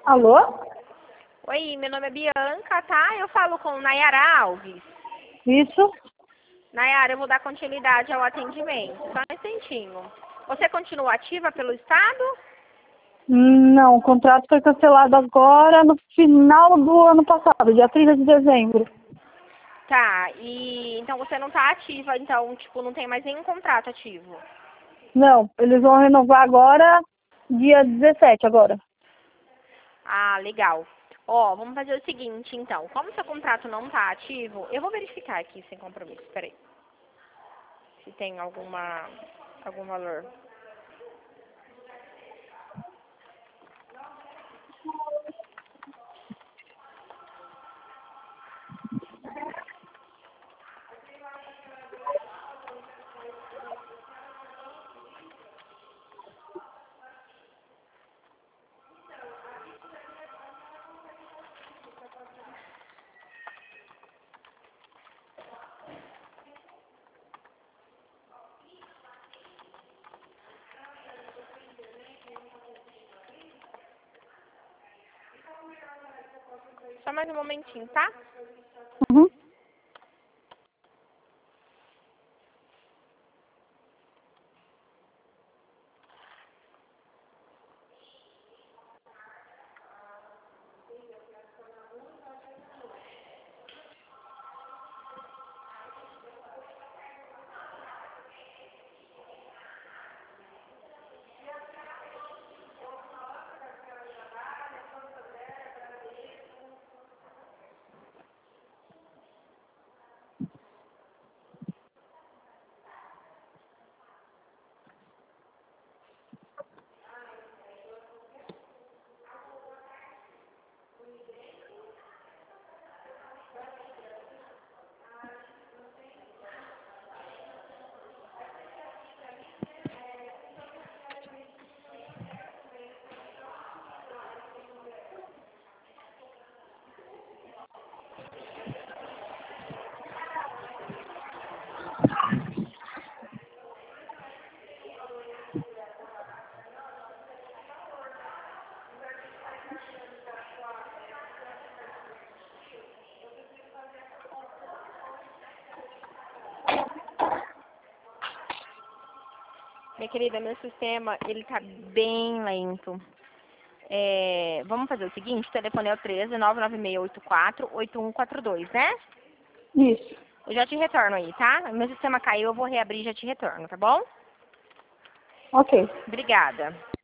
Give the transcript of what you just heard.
Alô? Oi, meu nome é Bianca, tá? Eu falo com Nayara Alves. Isso? Nayara, eu vou dar continuidade ao atendimento. Só um instantinho. Você continua ativa pelo Estado? Não, o contrato foi cancelado agora no final do ano passado, dia 30 de dezembro. Tá, e então você não tá ativa, então, tipo, não tem mais nenhum contrato ativo. Não, eles vão renovar agora, dia 17 agora. Ah, legal. Ó, vamos fazer o seguinte, então. Como seu contrato não tá ativo, eu vou verificar aqui sem compromisso, peraí. Se tem algum valor. Só mais um momentinho, tá? Uhum. Minha querida, meu sistema, ele tá bem lento. Vamos fazer o seguinte, o telefone é o 13 99684-8142, né? Isso. Eu já te retorno aí, tá? Meu sistema caiu, eu vou reabrir e já te retorno, tá bom? Ok. Obrigada.